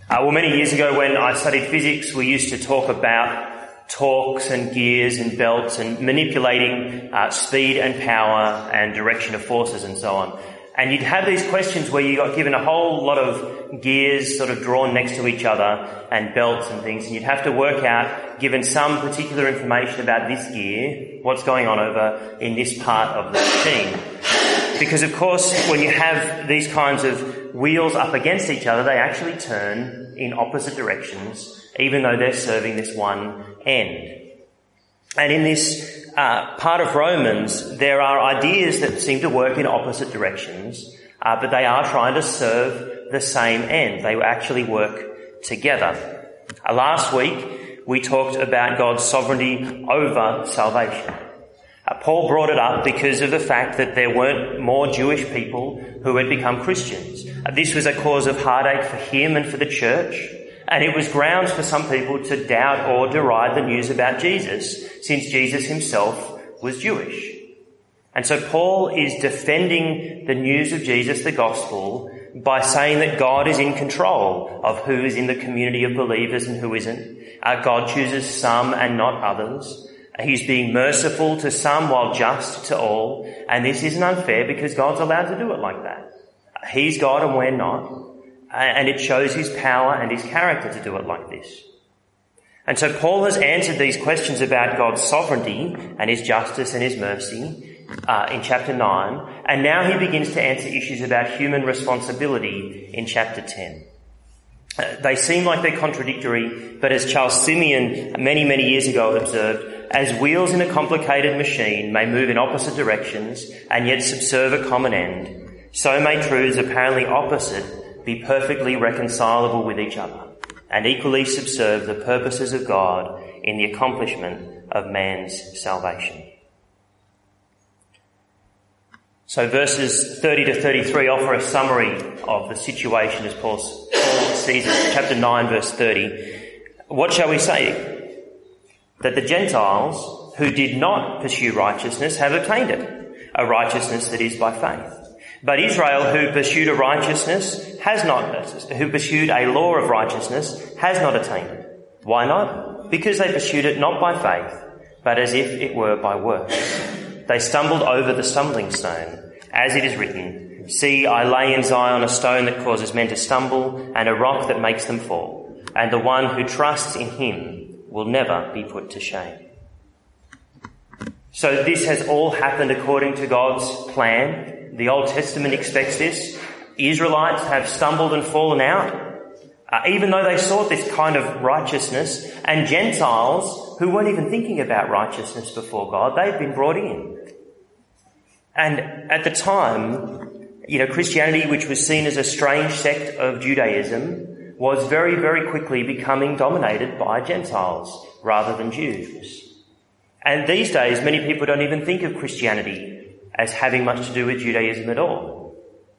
Many years ago when I studied physics, we used to talk about torques and gears and belts and manipulating speed and power and direction of forces and so on. And you'd have these questions where you got given a whole lot of gears sort of drawn next to each other and belts and things, and you'd have to work out, given some particular information about this gear, what's going on over in this part of the machine. Because of course, when you have these kinds of wheels up against each other, they actually turn in opposite directions, even though they're serving this one end. And in this part of Romans, there are ideas that seem to work in opposite directions, but they are trying to serve the same end. They actually work together. Last week, we talked about God's sovereignty over salvation. Paul brought it up because of the fact that there weren't more Jewish people who had become Christians. This was a cause of heartache for him and for the church, and it was grounds for some people to doubt or deride the news about Jesus, since Jesus himself was Jewish. And so Paul is defending the news of Jesus, the gospel, by saying that God is in control of who is in the community of believers and who isn't. God chooses some and not others. He's being merciful to some while just to all. And this isn't unfair because God's allowed to do it like that. He's God and we're not. And it shows his power and his character to do it like this. And so Paul has answered these questions about God's sovereignty and his justice and his mercy in chapter 9. And now he begins to answer issues about human responsibility in chapter 10. They seem like they're contradictory, but as Charles Simeon many, many years ago observed, as wheels in a complicated machine may move in opposite directions and yet subserve a common end, so may truths apparently opposite be perfectly reconcilable with each other and equally subserve the purposes of God in the accomplishment of man's salvation. So verses 30 to 33 offer a summary of the situation as Paul sees it. Chapter 9, verse 30. What shall we say? That the Gentiles who did not pursue righteousness have obtained it, a righteousness that is by faith. But Israel, who pursued a law of righteousness, has not attained it. Why not? Because they pursued it not by faith, but as if it were by works. They stumbled over the stumbling stone, as it is written, "See, I lay in Zion a stone that causes men to stumble, and a rock that makes them fall. And the one who trusts in him will never be put to shame." So this has all happened according to God's plan. The Old Testament expects this. Israelites have stumbled and fallen out, even though they sought this kind of righteousness. And Gentiles, who weren't even thinking about righteousness before God, they've been brought in. And at the time, Christianity, which was seen as a strange sect of Judaism, was very, very quickly becoming dominated by Gentiles rather than Jews. And these days, many people don't even think of Christianity as having much to do with Judaism at all.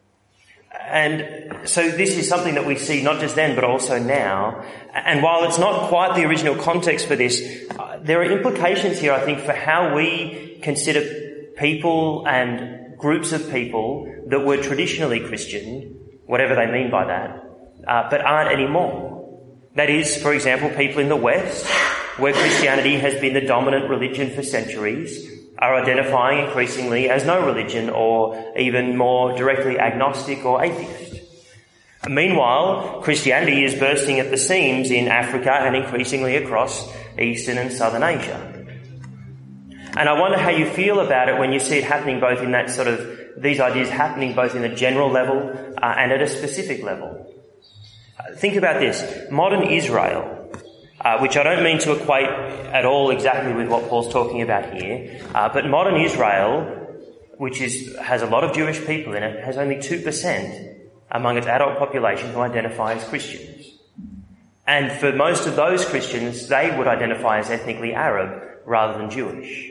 And so this is something that we see not just then, but also now. And while it's not quite the original context for this, there are implications here, I think, for how we consider people and groups of people that were traditionally Christian, whatever they mean by that, but aren't anymore. That is, for example, people in the West, where Christianity has been the dominant religion for centuries, are identifying increasingly as no religion or even more directly agnostic or atheist. Meanwhile, Christianity is bursting at the seams in Africa and increasingly across Eastern and Southern Asia. And I wonder how you feel about it when you see it happening both in that these ideas happening both in a general level and at a specific level. Think about this. Modern Israel, which I don't mean to equate at all exactly with what Paul's talking about here, but modern Israel, which has a lot of Jewish people in it, has only 2% among its adult population who identify as Christians. And for most of those Christians, they would identify as ethnically Arab rather than Jewish.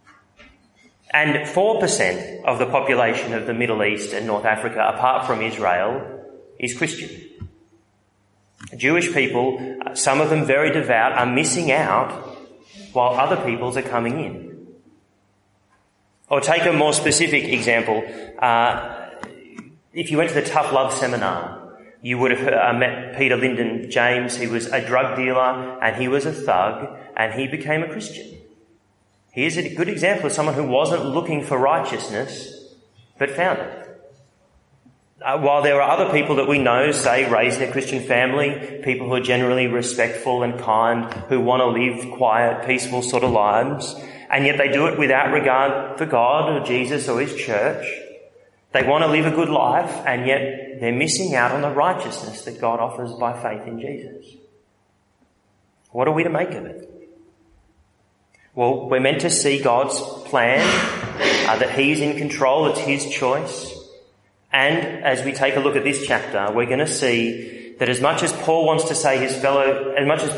And 4% of the population of the Middle East and North Africa, apart from Israel, is Christian. Jewish people, some of them very devout, are missing out while other peoples are coming in. Or take a more specific example. If you went to the Tough Love seminar, You would have met Peter Lyndon James. He was a drug dealer and he was a thug and he became a Christian. He is a good example of someone who wasn't looking for righteousness but found it. While there are other people that we know, say, raised in a Christian family, people who are generally respectful and kind, who want to live quiet, peaceful sort of lives, and yet they do it without regard for God or Jesus or his church. They want to live a good life, and yet they're missing out on the righteousness that God offers by faith in Jesus. What are we to make of it? Well, we're meant to see God's plan, that he's in control, it's his choice. And as we take a look at this chapter, we're going to see that as much as Paul wants to see his fellow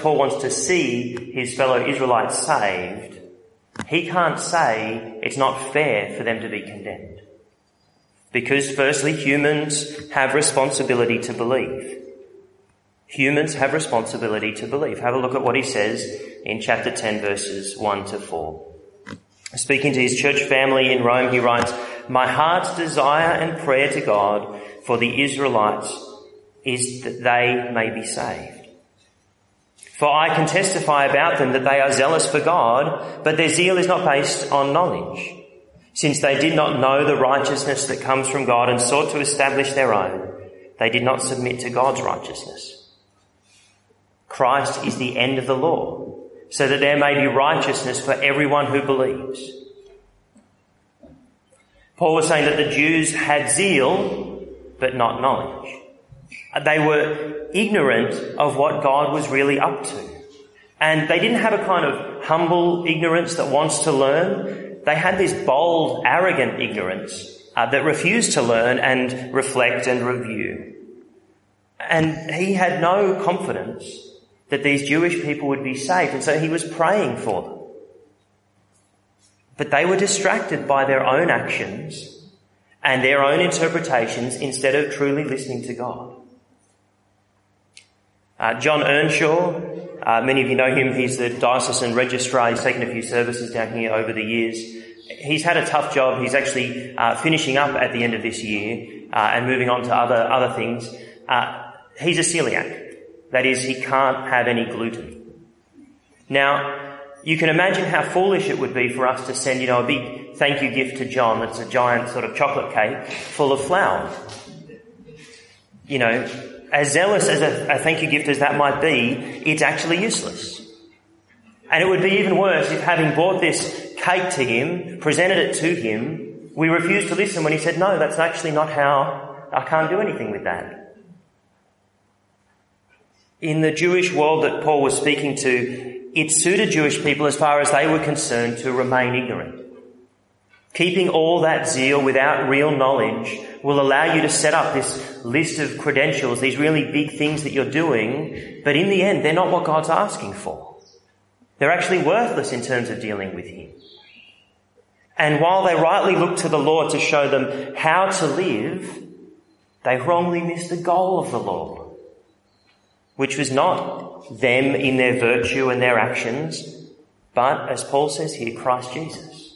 Israelites saved, he can't say it's not fair for them to be condemned. Because firstly, humans have responsibility to believe. Humans have responsibility to believe. Have a look at what he says in chapter 10, verses 1 to 4. Speaking to his church family in Rome, he writes, "My heart's desire and prayer to God for the Israelites is that they may be saved. For I can testify about them that they are zealous for God, but their zeal is not based on knowledge, since they did not know the righteousness that comes from God and sought to establish their own. They did not submit to God's righteousness. Christ is the end of the law, so that there may be righteousness for everyone who believes." Paul was saying that the Jews had zeal, but not knowledge. They were ignorant of what God was really up to. And they didn't have a kind of humble ignorance that wants to learn. They had this bold, arrogant ignorance that refused to learn and reflect and review. And he had no confidence that these Jewish people would be saved, and so he was praying for them. But they were distracted by their own actions and their own interpretations instead of truly listening to God. John Earnshaw, many of you know him, he's the diocesan registrar, he's taken a few services down here over the years. He's had a tough job, he's actually finishing up at the end of this year and moving on to other things. He's a celiac. That is, he can't have any gluten. Now, you can imagine how foolish it would be for us to send, a big thank you gift to John that's a giant sort of chocolate cake full of flour. As zealous as a thank you gift as that might be, it's actually useless. And it would be even worse if, having bought this cake to him, presented it to him, we refused to listen when he said, "No, that's actually not how, I can't do anything with that." In the Jewish world that Paul was speaking to, it suited Jewish people as far as they were concerned to remain ignorant. Keeping all that zeal without real knowledge will allow you to set up this list of credentials, these really big things that you're doing, but in the end, they're not what God's asking for. They're actually worthless in terms of dealing with him. And while they rightly look to the law to show them how to live, they wrongly miss the goal of the law, which was not them in their virtue and their actions, but, as Paul says here, Christ Jesus.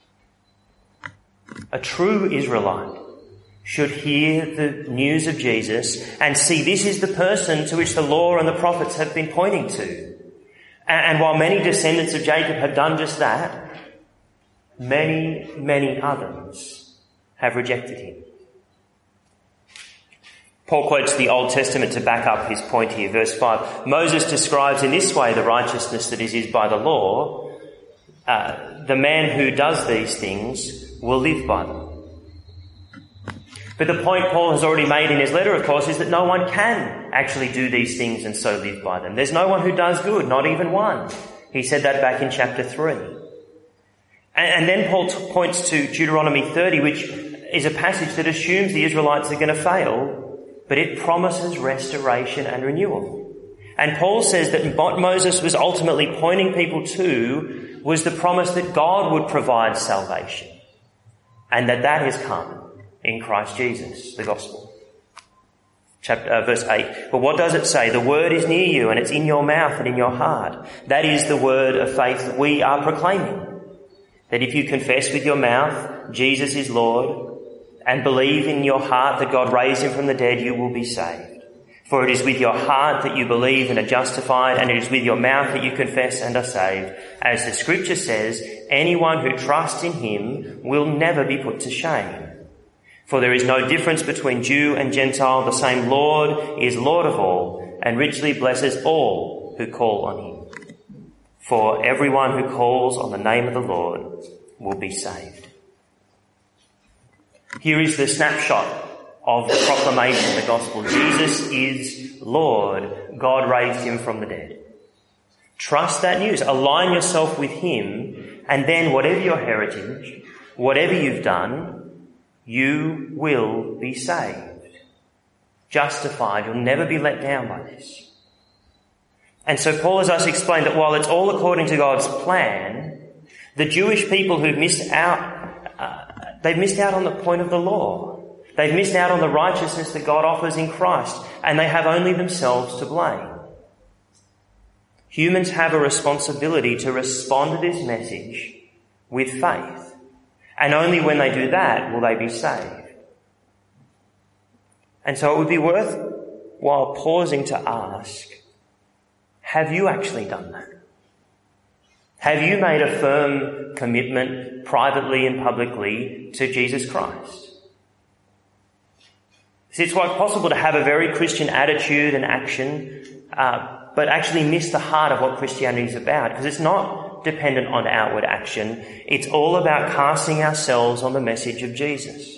A true Israelite should hear the news of Jesus and see this is the person to which the law and the prophets have been pointing to. And while many descendants of Jacob have done just that, many, many others have rejected him. Paul quotes the Old Testament to back up his point here. Verse 5, Moses describes in this way the righteousness that is his by the law. The man who does these things will live by them. But the point Paul has already made in his letter, of course, is that no one can actually do these things and so live by them. There's no one who does good, not even one. He said that back in chapter 3. And then Paul points to Deuteronomy 30, which is a passage that assumes the Israelites are going to fail, but it promises restoration and renewal. And Paul says that what Moses was ultimately pointing people to was the promise that God would provide salvation, and that has come in Christ Jesus, the gospel. Verse 8, but what does it say? The word is near you and it's in your mouth and in your heart. That is the word of faith that we are proclaiming. That if you confess with your mouth Jesus is Lord and believe in your heart that God raised him from the dead, you will be saved. For it is with your heart that you believe and are justified, and it is with your mouth that you confess and are saved. As the scripture says, anyone who trusts in him will never be put to shame. For there is no difference between Jew and Gentile. The same Lord is Lord of all, and richly blesses all who call on him. For everyone who calls on the name of the Lord will be saved. Here is the snapshot of the proclamation of the gospel. Jesus is Lord. God raised him from the dead. Trust that news. Align yourself with him, and then whatever your heritage, whatever you've done, you will be saved. Justified. You'll never be let down by this. And so Paul has us explained that while it's all according to God's plan, the Jewish people who've missed out, they've missed out on the point of the law. They've missed out on the righteousness that God offers in Christ, and they have only themselves to blame. Humans have a responsibility to respond to this message with faith, and only when they do that will they be saved. And so it would be worthwhile pausing to ask, have you actually done that? Have you made a firm commitment privately and publicly to Jesus Christ? It's quite possible to have a very Christian attitude and action, but actually miss the heart of what Christianity is about, because it's not dependent on outward action. It's all about casting ourselves on the message of Jesus.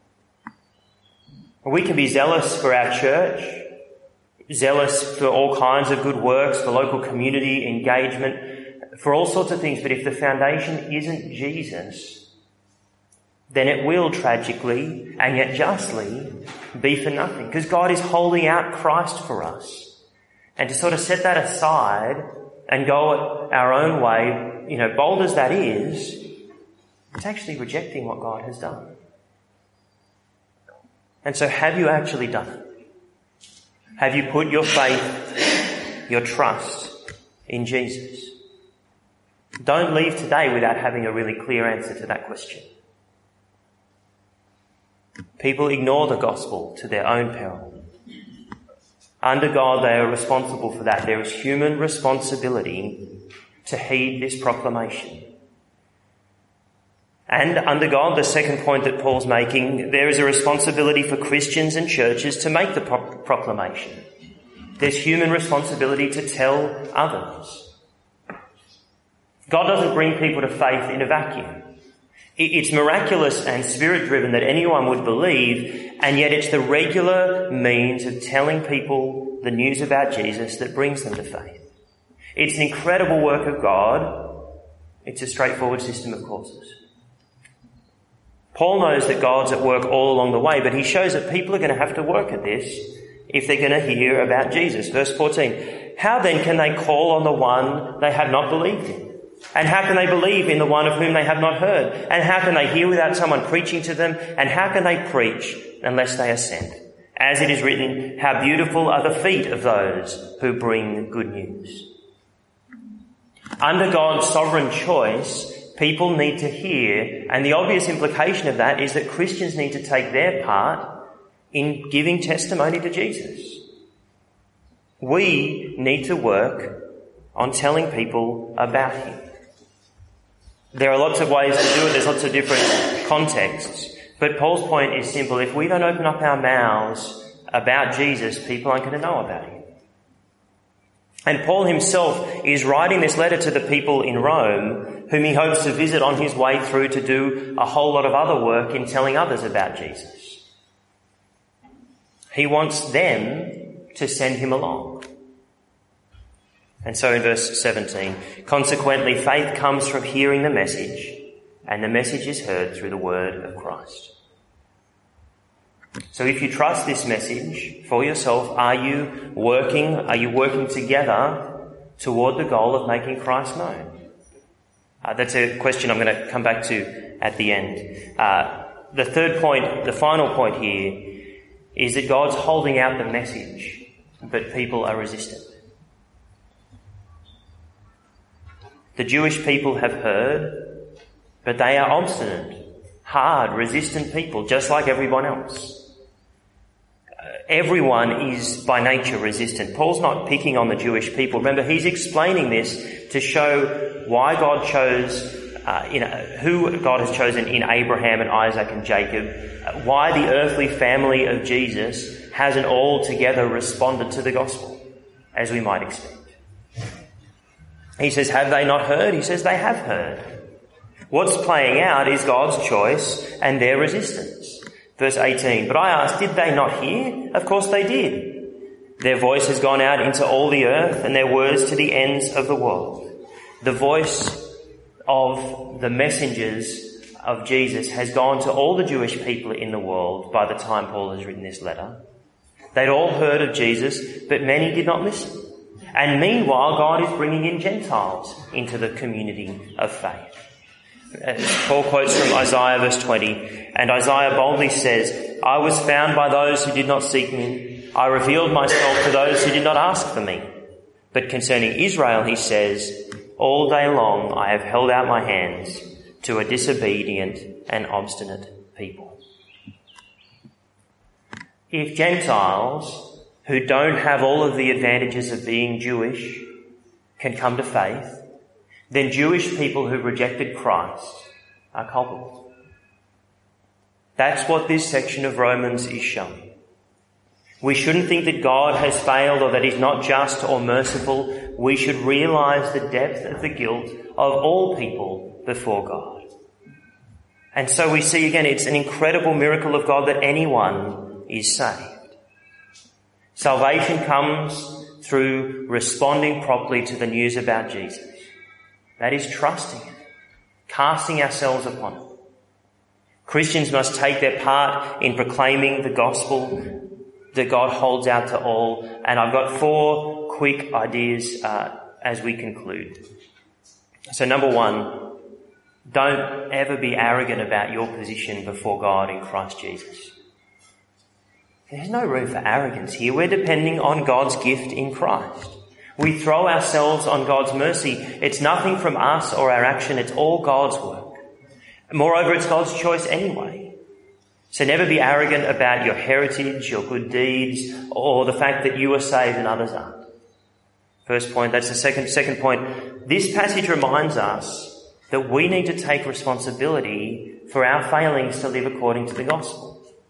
We can be zealous for our church, zealous for all kinds of good works, for local community engagement, for all sorts of things, but if the foundation isn't Jesus, then it will tragically and yet justly be for nothing, because God is holding out Christ for us. And to sort of set that aside and go our own way, bold as that is, it's actually rejecting what God has done. And so have you actually done it? Have you put your faith, your trust in Jesus? Don't leave today without having a really clear answer to that question. People ignore the gospel to their own peril. Under God, they are responsible for that. There is human responsibility to heed this proclamation. And under God, the second point that Paul's making, there is a responsibility for Christians and churches to make the proclamation. There's human responsibility to tell others. God doesn't bring people to faith in a vacuum. It's miraculous and spirit-driven that anyone would believe, and yet it's the regular means of telling people the news about Jesus that brings them to faith. It's an incredible work of God. It's a straightforward system of causes. Paul knows that God's at work all along the way, but he shows that people are going to have to work at this if they're going to hear about Jesus. Verse 14, how then can they call on the one they have not believed in? And how can they believe in the one of whom they have not heard? And how can they hear without someone preaching to them? And how can they preach unless they are sent? As it is written, how beautiful are the feet of those who bring good news. Under God's sovereign choice, people need to hear, and the obvious implication of that is that Christians need to take their part in giving testimony to Jesus. We need to work on telling people about him. There are lots of ways to do it. There's lots of different contexts. But Paul's point is simple. If we don't open up our mouths about Jesus, people aren't going to know about him. And Paul himself is writing this letter to the people in Rome, whom he hopes to visit on his way through to do a whole lot of other work in telling others about Jesus. He wants them to send him along. And so in verse 17, consequently faith comes from hearing the message, and the message is heard through the word of Christ. So if you trust this message for yourself, are you working together toward the goal of making Christ known? That's a question I'm going to come back to at the end. The third point, the final point here, is that God's holding out the message, but people are resistant. The Jewish people have heard, but they are obstinate, hard, resistant people, just like everyone else. Everyone is by nature resistant. Paul's not picking on the Jewish people. Remember, he's explaining this to show why God chose, who God has chosen in Abraham and Isaac and Jacob, why the earthly family of Jesus hasn't altogether responded to the gospel, as we might expect. He says, have they not heard? He says, they have heard. What's playing out is God's choice and their resistance. Verse 18, but I asked, did they not hear? Of course they did. Their voice has gone out into all the earth and their words to the ends of the world. The voice of the messengers of Jesus has gone to all the Jewish people in the world by the time Paul has written this letter. They'd all heard of Jesus, but many did not listen. And meanwhile, God is bringing in Gentiles into the community of faith. Paul quotes from Isaiah verse 20, and Isaiah boldly says, I was found by those who did not seek me. I revealed myself to those who did not ask for me. But concerning Israel, he says, all day long I have held out my hands to a disobedient and obstinate people. If Gentiles who don't have all of the advantages of being Jewish can come to faith, then Jewish people who rejected Christ are culpable. That's what this section of Romans is showing. We shouldn't think that God has failed or that he's not just or merciful. We should realise the depth of the guilt of all people before God. And so we see again, it's an incredible miracle of God that anyone is saved. Salvation comes through responding properly to the news about Jesus. That is trusting it, casting ourselves upon it. Christians must take their part in proclaiming the gospel that God holds out to all. And I've got 4 quick ideas as we conclude. So number 1, don't ever be arrogant about your position before God in Christ Jesus. There's no room for arrogance here. We're depending on God's gift in Christ. We throw ourselves on God's mercy. It's nothing from us or our action. It's all God's work. Moreover, it's God's choice anyway. So never be arrogant about your heritage, your good deeds, or the fact that you are saved and others aren't. First point, that's the second point. This passage reminds us that we need to take responsibility for our failings to live according to the gospel.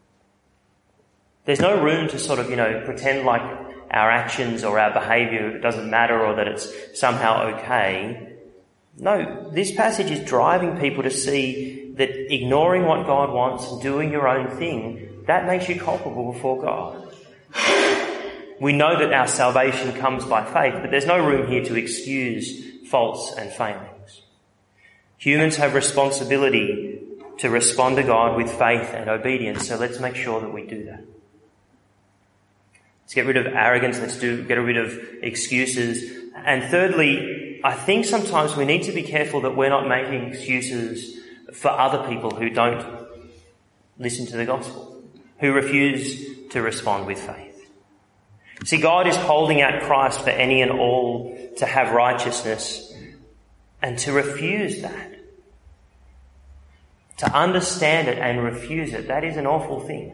There's no room to sort of, pretend like our actions or our behaviour doesn't matter or that it's somehow okay. No, this passage is driving people to see that ignoring what God wants and doing your own thing, that makes you culpable before God. We know that our salvation comes by faith, but there's no room here to excuse faults and failings. Humans have responsibility to respond to God with faith and obedience, so let's make sure that we do that. Let's get rid of arrogance. Let's get rid of excuses. And thirdly, I think sometimes we need to be careful that we're not making excuses for other people who don't listen to the gospel, who refuse to respond with faith. See, God is holding out Christ for any and all to have righteousness, and to refuse that, to understand it and refuse it, that is an awful thing.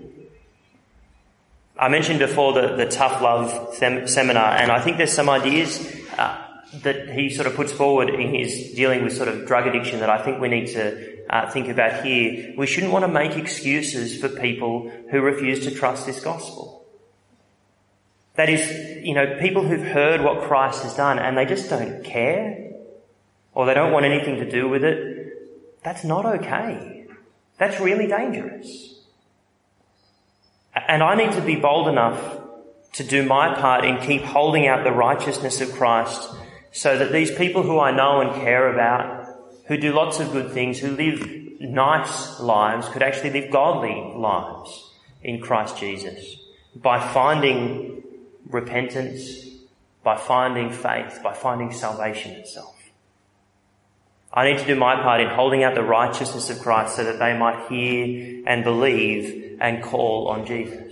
I mentioned before the Tough Love seminar, and I think there's some ideas that he sort of puts forward in his dealing with sort of drug addiction that I think we need to think about here. We shouldn't want to make excuses for people who refuse to trust this gospel. That is, people who've heard what Christ has done and they just don't care, or they don't want anything to do with it. That's not okay. That's really dangerous. And I need to be bold enough to do my part in keep holding out the righteousness of Christ so that these people who I know and care about, who do lots of good things, who live nice lives, could actually live godly lives in Christ Jesus by finding repentance, by finding faith, by finding salvation itself. I need to do my part in holding out the righteousness of Christ so that they might hear and believe and call on Jesus.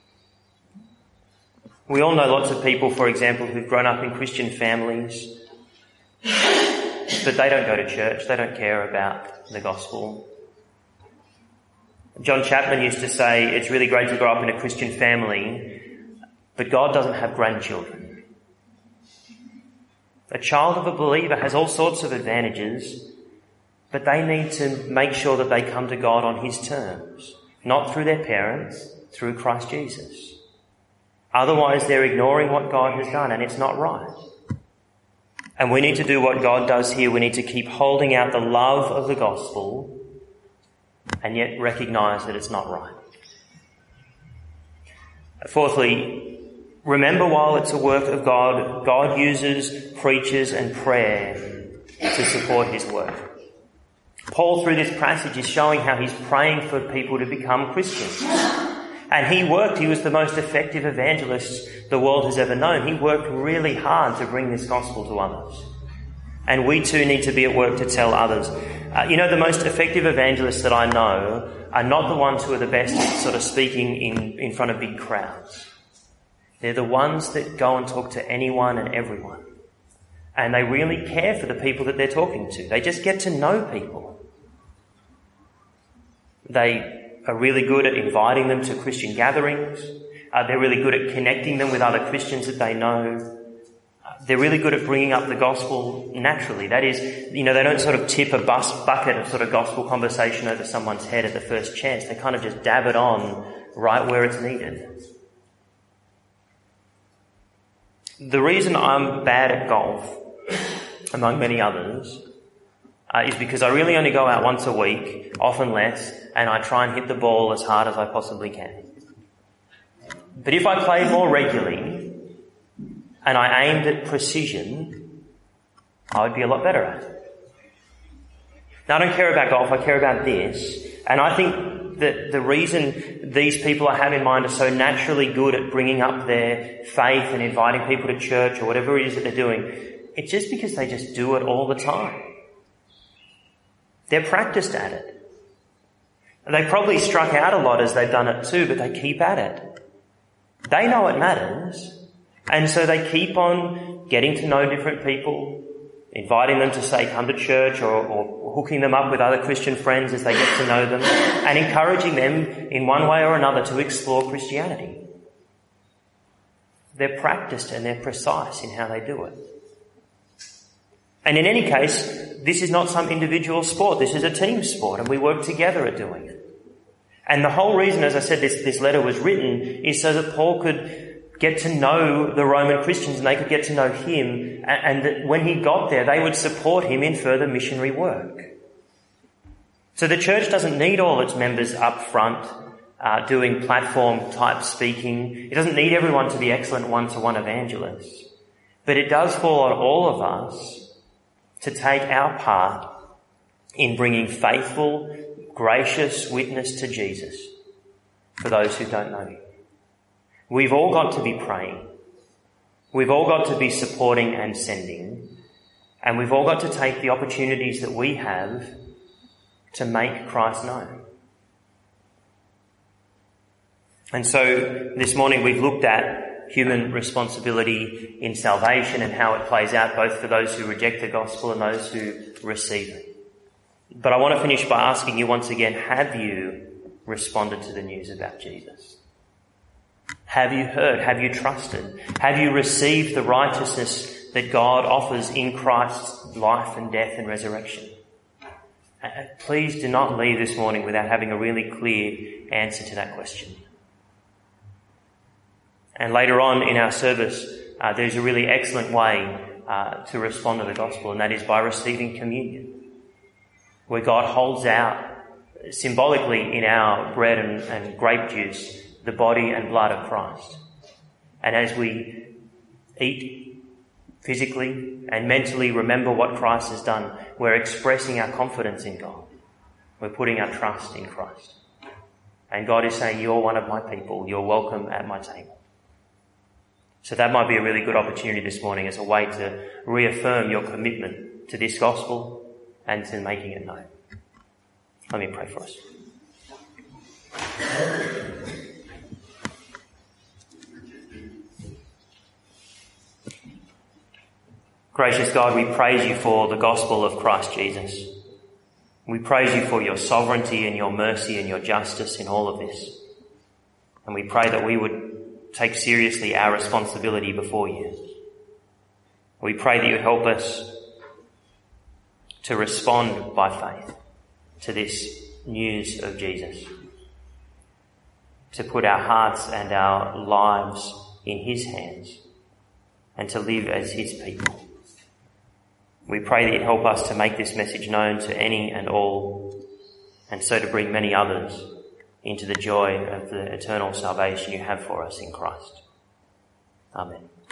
We all know lots of people, for example, who've grown up in Christian families, but they don't go to church. They don't care about the gospel. John Chapman used to say, it's really great to grow up in a Christian family, but God doesn't have grandchildren. A child of a believer has all sorts of advantages, but they need to make sure that they come to God on his terms, not through their parents, through Christ Jesus. Otherwise, they're ignoring what God has done, and it's not right. And we need to do what God does here. We need to keep holding out the love of the gospel and yet recognise that it's not right. Fourthly, remember while it's a work of God, God uses preachers and prayer to support his work. Paul, through this passage, is showing how he's praying for people to become Christians. And he was the most effective evangelist the world has ever known. He worked really hard to bring this gospel to others. And we too need to be at work to tell others. The most effective evangelists that I know are not the ones who are the best at sort of speaking in front of big crowds. They're the ones that go and talk to anyone and everyone. And they really care for the people that they're talking to. They just get to know people. They are really good at inviting them to Christian gatherings. They're really good at connecting them with other Christians that they know. They're really good at bringing up the gospel naturally. That is, they don't sort of tip a bucket of sort of gospel conversation over someone's head at the first chance. They kind of just dab it on right where it's needed. The reason I'm bad at golf, among many others, is because I really only go out once a week, often less, and I try and hit the ball as hard as I possibly can. But if I played more regularly and I aimed at precision, I would be a lot better at it. Now, I don't care about golf, I care about this. And I think that the reason these people I have in mind are so naturally good at bringing up their faith and inviting people to church or whatever it is that they're doing, it's just because they just do it all the time. They're practiced at it. They probably struck out a lot as they've done it too, but they keep at it. They know it matters, and so they keep on getting to know different people, inviting them to, say, come to church or hooking them up with other Christian friends as they get to know them, and encouraging them in one way or another to explore Christianity. They're practiced and they're precise in how they do it. And in any case, this is not some individual sport. This is a team sport, and we work together at doing it. And the whole reason, as I said, this letter was written is so that Paul could get to know the Roman Christians and they could get to know him, and that when he got there, they would support him in further missionary work. So the church doesn't need all its members up front doing platform-type speaking. It doesn't need everyone to be excellent one-to-one evangelists. But it does fall on all of us to take our part in bringing faithful, gracious witness to Jesus for those who don't know him. We've all got to be praying. We've all got to be supporting and sending. And we've all got to take the opportunities that we have to make Christ known. And so this morning we've looked at human responsibility in salvation and how it plays out both for those who reject the gospel and those who receive it. But I want to finish by asking you once again, have you responded to the news about Jesus? Have you heard? Have you trusted? Have you received the righteousness that God offers in Christ's life and death and resurrection? Please do not leave this morning without having a really clear answer to that question. And later on in our service, there's a really excellent way to respond to the gospel, and that is by receiving communion, where God holds out symbolically in our bread and grape juice the body and blood of Christ. And as we eat physically and mentally remember what Christ has done, we're expressing our confidence in God. We're putting our trust in Christ. And God is saying, you're one of my people. You're welcome at my table. So that might be a really good opportunity this morning as a way to reaffirm your commitment to this gospel and to making it known. Let me pray for us. Gracious God, we praise you for the gospel of Christ Jesus. We praise you for your sovereignty and your mercy and your justice in all of this. And we pray that we would take seriously our responsibility before you. We pray that you help us to respond by faith to this news of Jesus, to put our hearts and our lives in his hands and to live as his people. We pray that you help us to make this message known to any and all, and so to bring many others into the joy of the eternal salvation you have for us in Christ. Amen.